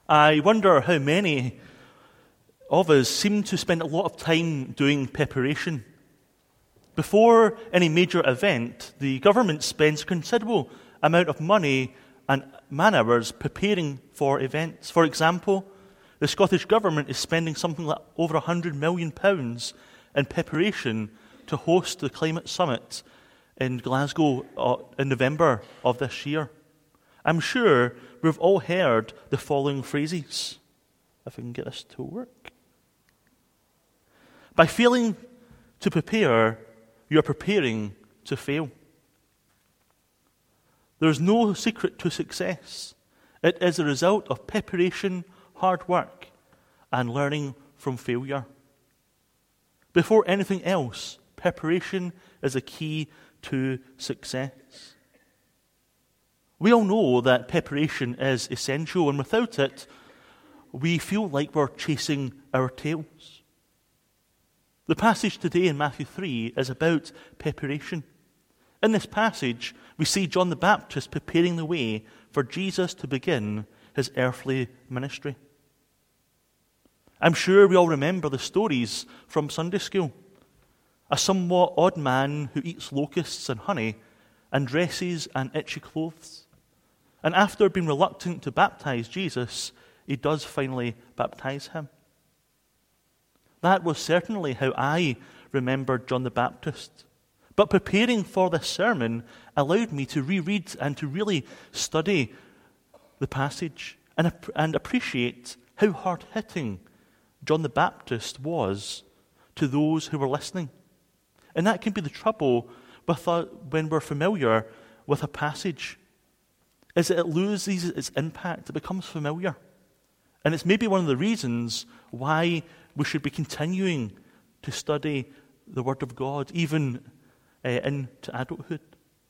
I wonder how many of us seem to spend a lot of time doing preparation. Before any major event, the government spends a considerable amount of money and man-hours preparing for events. For example, the Scottish Government is spending something like over £100 million in preparation to host the Climate Summit in Glasgow in November of this year. I'm sure we've all heard the following phrases, if I can get this to work. By failing to prepare, you're preparing to fail. There's no secret to success. It is a result of preparation, hard work, and learning from failure. Before anything else, preparation is a key to success. We all know that preparation is essential, and without it, we feel like we're chasing our tails. The passage today in Matthew 3 is about preparation. In this passage, we see John the Baptist preparing the way for Jesus to begin his earthly ministry. I'm sure we all remember the stories from Sunday school. A somewhat odd man who eats locusts and honey and dresses in itchy clothes. And after being reluctant to baptize Jesus, he does finally baptize him. That was certainly how I remembered John the Baptist. But preparing for this sermon allowed me to reread and to really study the passage and appreciate how hard-hitting John the Baptist was to those who were listening. And that can be the trouble when we're familiar with a passage, is that it loses its impact. It becomes familiar. And it's maybe one of the reasons why we should be continuing to study the Word of God, even into adulthood.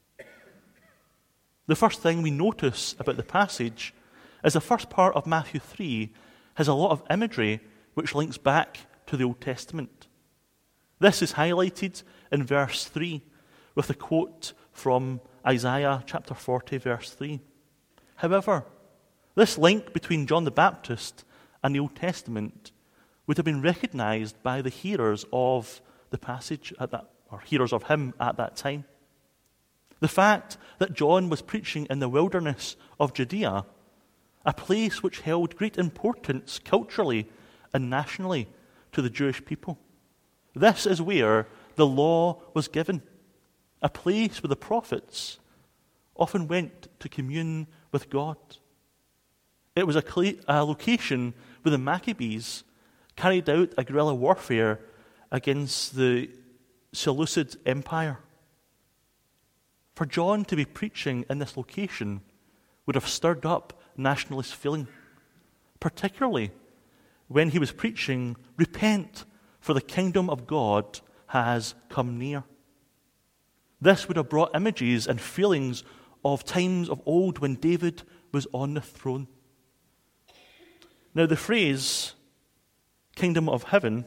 The first thing we notice about the passage is the first part of Matthew 3 has a lot of imagery which links back to the Old Testament. This is highlighted in verse 3 with a quote from Isaiah chapter 40, verse 3. However, this link between John the Baptist and the Old Testament would have been recognized by the hearers of the passage or hearers of him at that time. The fact that John was preaching in the wilderness of Judea, a place which held great importance culturally and nationally to the Jewish people. This is where the law was given, a place where the prophets often went to commune with God. It was a location where the Maccabees carried out a guerrilla warfare against the Seleucid Empire. For John to be preaching in this location would have stirred up nationalist feeling, particularly when he was preaching, "Repent, for the kingdom of God has come near." This would have brought images and feelings of times of old when David was on the throne. Now the phrase, kingdom of heaven,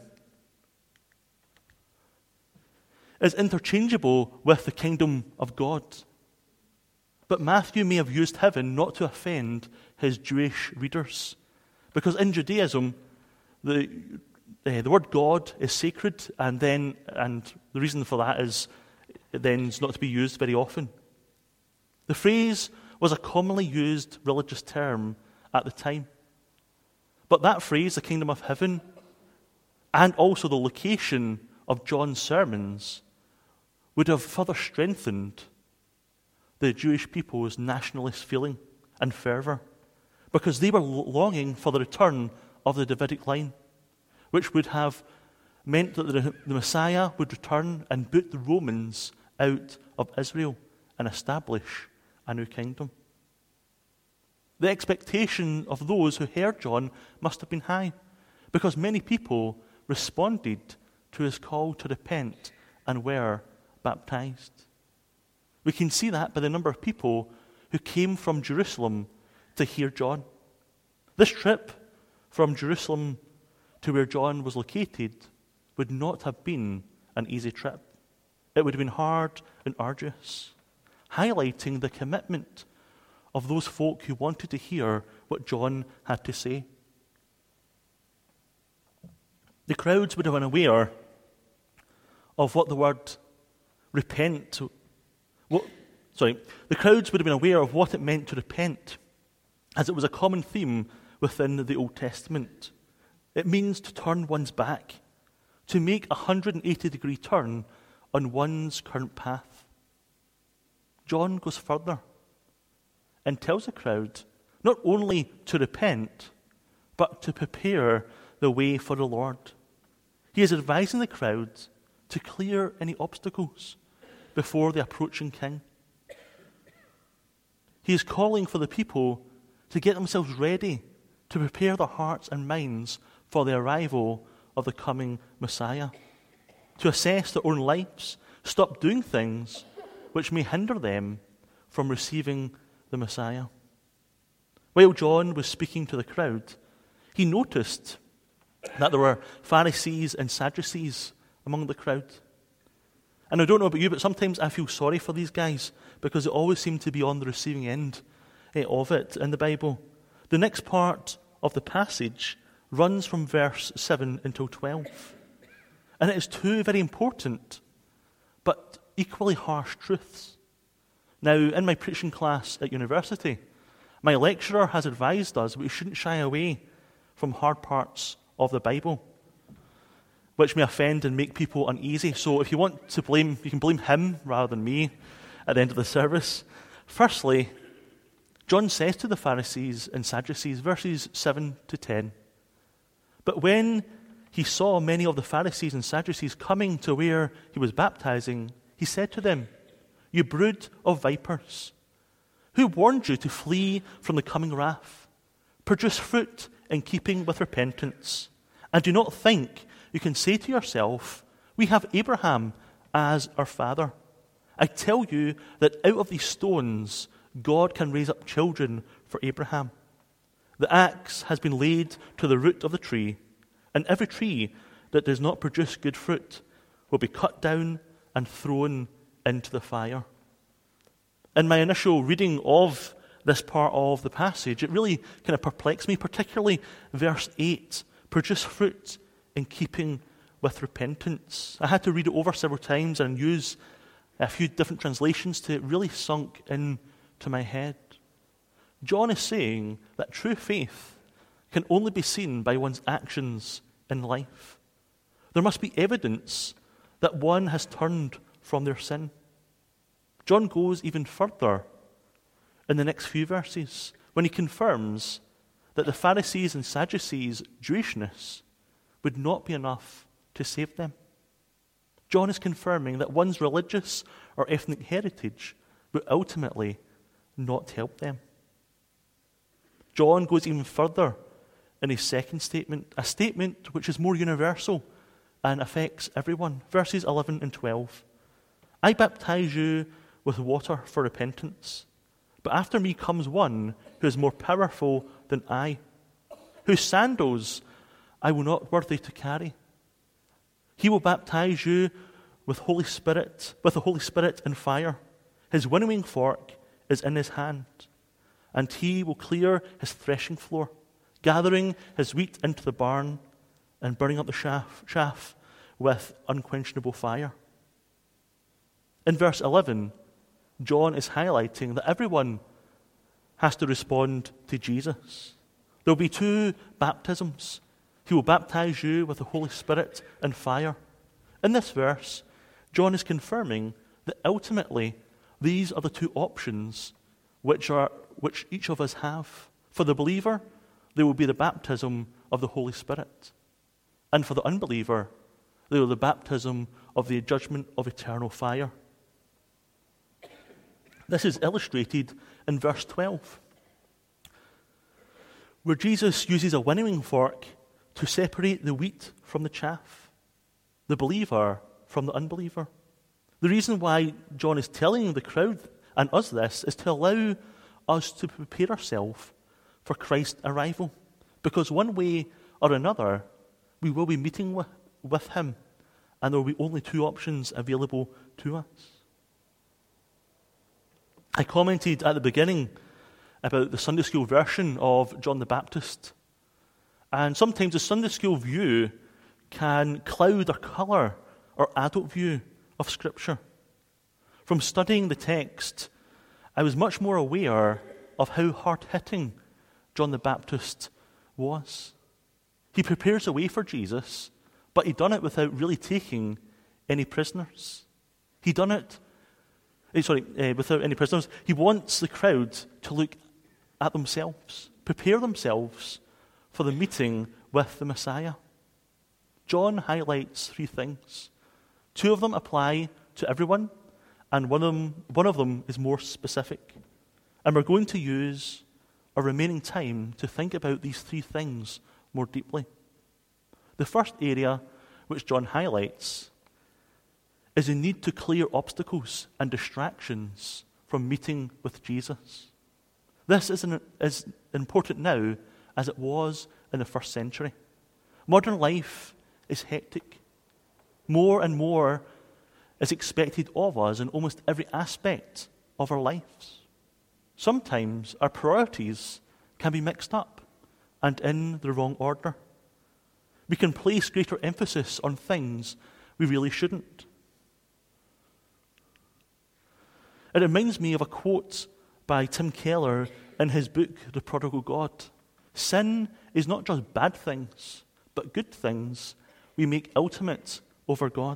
is interchangeable with the kingdom of God. But Matthew may have used heaven not to offend his Jewish readers, because in Judaism, the word God is sacred, and the reason for that is then it's not to be used very often. The phrase was a commonly used religious term at the time. But that phrase, the kingdom of heaven, and also the location of John's sermons, would have further strengthened the Jewish people's nationalist feeling and fervor, because they were longing for the return of the Davidic line, which would have meant that the Messiah would return and boot the Romans out of Israel and establish a new kingdom. The expectation of those who heard John must have been high, because many people responded to his call to repent and were baptized. We can see that by the number of people who came from Jerusalem to hear John. This trip from Jerusalem to where John was located would not have been an easy trip. It would have been hard and arduous, highlighting the commitment of those folk who wanted to hear what John had to say. The crowds would have been aware of what the word repent, the crowds would have been aware of what it meant to repent, as it was a common theme within the Old Testament. It means to turn one's back, to make a 180-degree turn on one's current path. John goes further and tells the crowd not only to repent, but to prepare the way for the Lord. He is advising the crowd to clear any obstacles before the approaching king. He is calling for the people to get themselves ready, to prepare their hearts and minds for the arrival of the coming Messiah, to assess their own lives, stop doing things which may hinder them from receiving the Messiah. While John was speaking to the crowd, he noticed that there were Pharisees and Sadducees among the crowd. And I don't know about you, but sometimes I feel sorry for these guys because they always seem to be on the receiving end of it in the Bible. The next part of the passage runs from verse 7 until 12. And it is two very important but equally harsh truths. Now, in my preaching class at university, my lecturer has advised us we shouldn't shy away from hard parts of the Bible, which may offend and make people uneasy. So if you want to blame, you can blame him rather than me at the end of the service. Firstly, John says to the Pharisees and Sadducees, verses 7 to 10, "But when he saw many of the Pharisees and Sadducees coming to where he was baptizing, he said to them, 'You brood of vipers, who warned you to flee from the coming wrath? Produce fruit in keeping with repentance. And do not think you can say to yourself, we have Abraham as our father. I tell you that out of these stones God can raise up children for Abraham. The axe has been laid to the root of the tree, and every tree that does not produce good fruit will be cut down and thrown into the fire.'" In my initial reading of this part of the passage, it really kind of perplexed me, particularly verse 8, "Produce fruit in keeping with repentance." I had to read it over several times and use a few different translations to it really sunk into my head. John is saying that true faith can only be seen by one's actions in life. There must be evidence that one has turned from their sin. John goes even further in the next few verses when he confirms that the Pharisees and Sadducees' Jewishness would not be enough to save them. John is confirming that one's religious or ethnic heritage would ultimately not help them. John goes even further in his second statement, a statement which is more universal and affects everyone. Verses 11 and 12. "I baptize you with water for repentance, but after me comes one who is more powerful than I, whose sandals I will not worthy to carry. He will baptize you with the Holy Spirit and fire. His winnowing fork is in his hand, and he will clear his threshing floor, gathering his wheat into the barn and burning up the chaff with unquenchable fire." In verse 11, John is highlighting that everyone has to respond to Jesus. There will be two baptisms. He will baptize you with the Holy Spirit and fire. In this verse, John is confirming that ultimately these are the two options which each of us have. For the believer, there will be the baptism of the Holy Spirit. And for the unbeliever, there will be the baptism of the judgment of eternal fire. This is illustrated in verse 12, where Jesus uses a winnowing fork to separate the wheat from the chaff, the believer from the unbeliever. The reason why John is telling the crowd and us this is to allow us to prepare ourselves for Christ's arrival, because one way or another we will be meeting with him, and there will be only two options available to us. I commented at the beginning about the Sunday school version of John the Baptist. And sometimes the Sunday school view can cloud or colour our adult view of Scripture. From studying the text, I was much more aware of how hard-hitting John the Baptist was. He prepares a way for Jesus, but he done it without really taking any prisoners. Without any prisoners. He wants the crowd to look at themselves, prepare themselves for the meeting with the Messiah. John highlights 3 things. 2 of them apply to everyone, and one of them is more specific. And we're going to use our remaining time to think about these 3 things more deeply. The first area which John highlights is the need to clear obstacles and distractions from meeting with Jesus. This is as important now as it was in the first century. Modern life is hectic. More and more is expected of us in almost every aspect of our lives. Sometimes our priorities can be mixed up and in the wrong order. We can place greater emphasis on things we really shouldn't. It reminds me of a quote by Tim Keller in his book, The Prodigal God. Sin is not just bad things, but good things we make ultimate over God.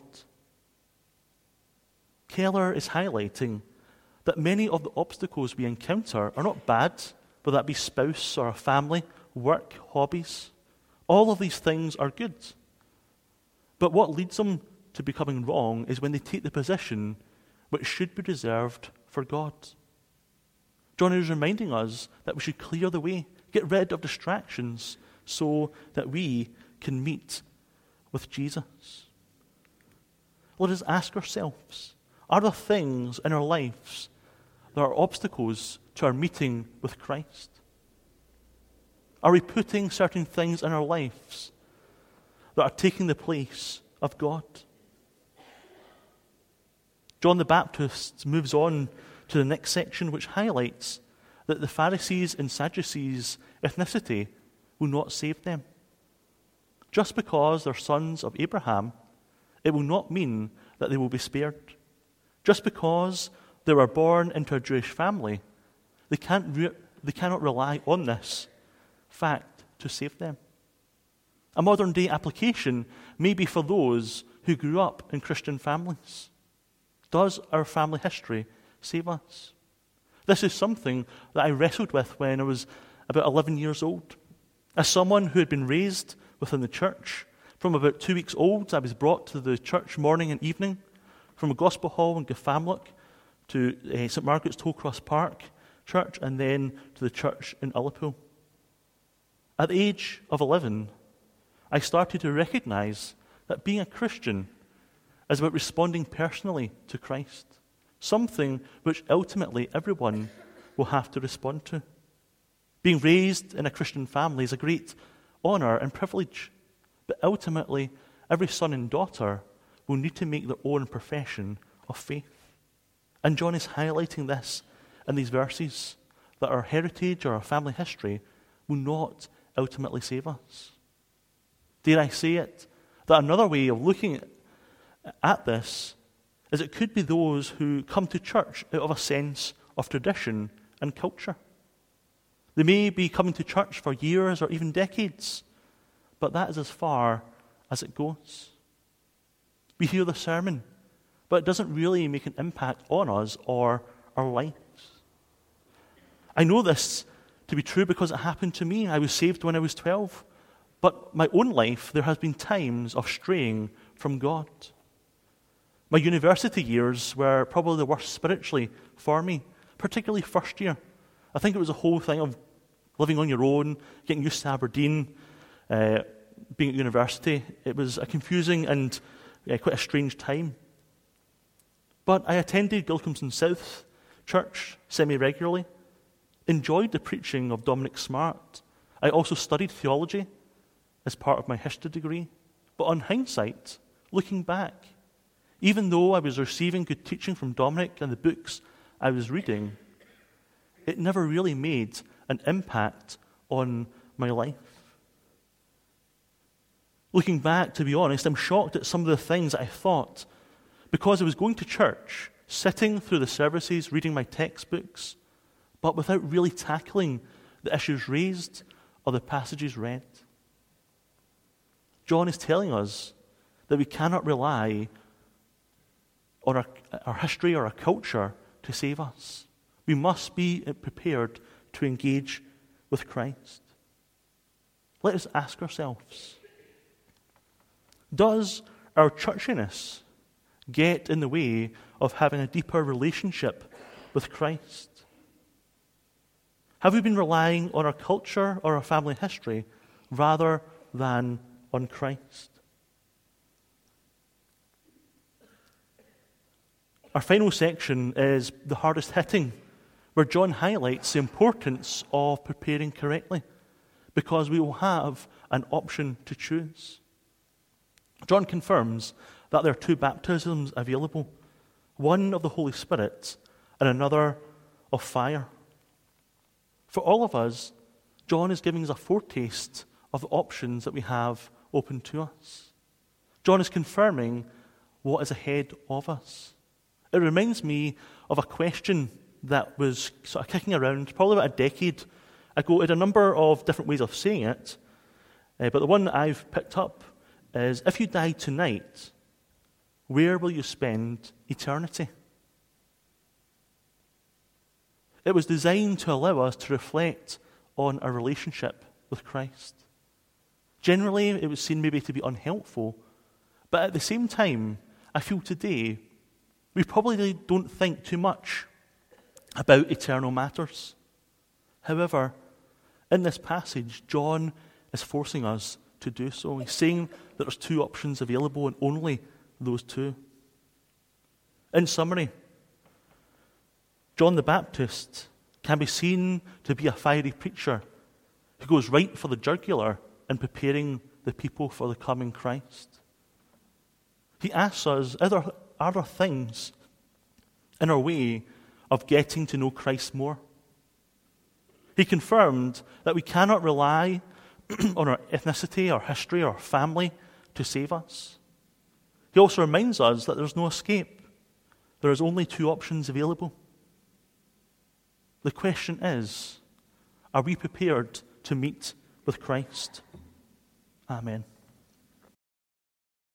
Keller is highlighting that many of the obstacles we encounter are not bad, whether that be spouse or a family, work, hobbies. All of these things are good. But what leads them to becoming wrong is when they take the position which should be reserved for God. John is reminding us that we should clear the way, get rid of distractions so that we can meet with Jesus. Let us ask ourselves, are there things in our lives that are obstacles to our meeting with Christ? Are we putting certain things in our lives that are taking the place of God? John the Baptist moves on to the next section, which highlights that the Pharisees' and Sadducees' ethnicity will not save them. Just because they're sons of Abraham, it will not mean that they will be spared. Just because they were born into a Jewish family, they cannot rely on this fact to save them. A modern-day application may be for those who grew up in Christian families. Does our family history save us? This is something that I wrestled with when I was about 11 years old. As someone who had been raised within the church, from about 2 weeks old, I was brought to the church morning and evening, from a gospel hall in Gafamlock to St. Margaret's Tollcross Park Church, and then to the church in Ullapool. At the age of 11, I started to recognize that being a Christian is about responding personally to Christ, something which ultimately everyone will have to respond to. Being raised in a Christian family is a great honor and privilege, but ultimately every son and daughter will need to make their own profession of faith. And John is highlighting this in these verses, that our heritage or our family history will not ultimately save us. Dare I say it, that another way of looking at this is it could be those who come to church out of a sense of tradition and culture. They may be coming to church for years or even decades, but that is as far as it goes. We hear the sermon, but it doesn't really make an impact on us or our lives. I know this to be true because it happened to me. I was saved when I was 12, but my own life, there has been times of straying from God. My university years were probably the worst spiritually for me, particularly first year. I think it was a whole thing of living on your own, getting used to Aberdeen, being at university. It was a confusing and quite a strange time. But I attended Gilcomston South Church semi-regularly, enjoyed the preaching of Dominic Smart. I also studied theology as part of my history degree. But on hindsight, looking back, even though I was receiving good teaching from Dominic and the books I was reading, it never really made an impact on my life. Looking back, to be honest, I'm shocked at some of the things that I thought because I was going to church, sitting through the services, reading my textbooks, but without really tackling the issues raised or the passages read. John is telling us that we cannot rely on our history or our culture to save us. We must be prepared to engage with Christ. Let us ask ourselves, does our churchiness get in the way of having a deeper relationship with Christ? Have we been relying on our culture or our family history rather than on Christ? Our final section is the hardest hitting, where John highlights the importance of preparing correctly, because we will have an option to choose. John confirms that there are two baptisms available, one of the Holy Spirit and another of fire. For all of us, John is giving us a foretaste of the options that we have open to us. John is confirming what is ahead of us. It reminds me of a question that was sort of kicking around probably about a decade ago. It had a number of different ways of saying it, but the one that I've picked up is, if you die tonight, where will you spend eternity? It was designed to allow us to reflect on our relationship with Christ. Generally, it was seen maybe to be unhelpful, but at the same time, I feel today, we probably don't think too much about eternal matters. However, in this passage, John is forcing us to do so. He's saying that there's two options available and only those two. In summary, John the Baptist can be seen to be a fiery preacher who goes right for the jugular in preparing the people for the coming Christ. He asks us, are there things in our way of getting to know Christ more? He confirmed that we cannot rely on our ethnicity, our history, our family to save us. He also reminds us that there's no escape. There is only two options available. The question is, are we prepared to meet with Christ? Amen.